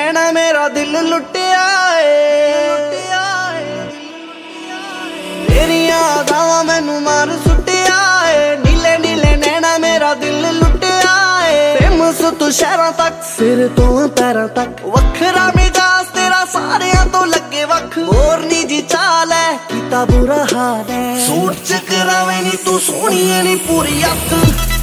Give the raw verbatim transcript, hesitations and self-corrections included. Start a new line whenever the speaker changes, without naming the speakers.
नैना मेरा दिल लुटिया तेरिया अदावां मैनू मार सुटिया नीले नीले नैना मेरा दिल लुटिया फेमस तू शहरां तक सिर तो पैरां तक वखरा मिजाज तेरा सारियां तो लगे वख मोरनी जी चाल है कीता बुरा हाल है सूट च करावे नी तू सोहणी नी पूरी अख